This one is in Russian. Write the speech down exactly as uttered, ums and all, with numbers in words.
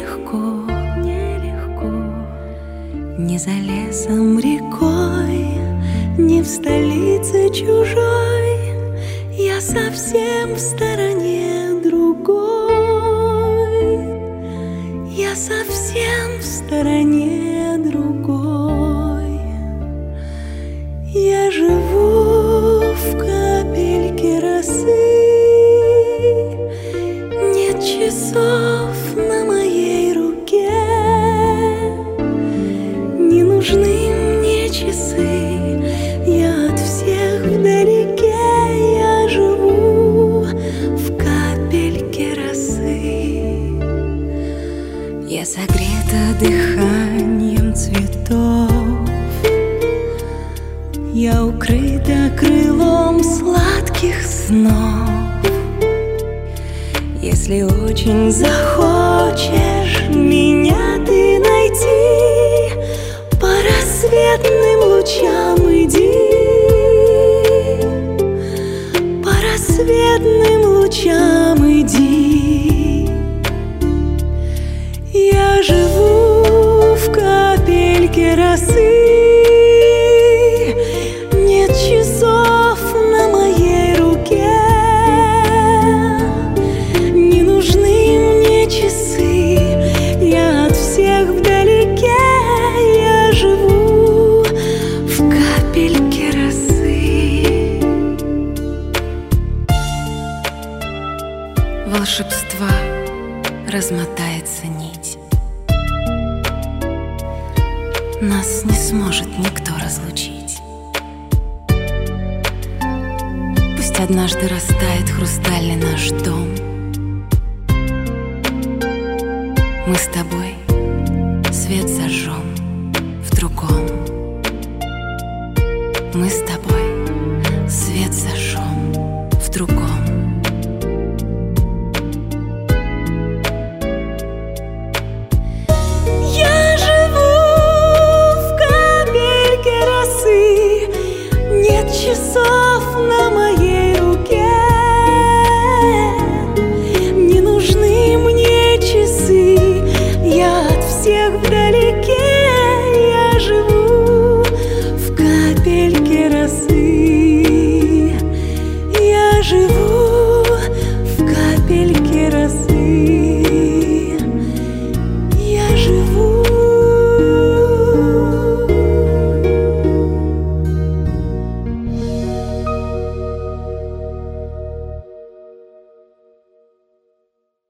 нелегко, нелегко, не за лесом, рекой, не в столице чужой, я совсем в стороне другой, я совсем в стороне другой. Я живу в капельке росы, нет часов на моей руке, не нужны мне часы, я от всех вдалеке. Я живу в капельке росы, я согрета дыханием цветов, я укрыта крылом сладких снов. Если очень захочешь меня ты найти, по рассветным лучам иди, по рассветным лучам иди. Я живу в капельке росы, нет часов на моей руке, не нужны мне часы, я от всех вдалеке. Я живу в капельке росы. Волшебства размотается нить, нас не сможет никто разлучить. Пусть однажды растает хрустальный наш дом, мы с тобой свет зажжем в другом, мы с тобой свет зажжем в другом. Я живу в капельке росы, нет часов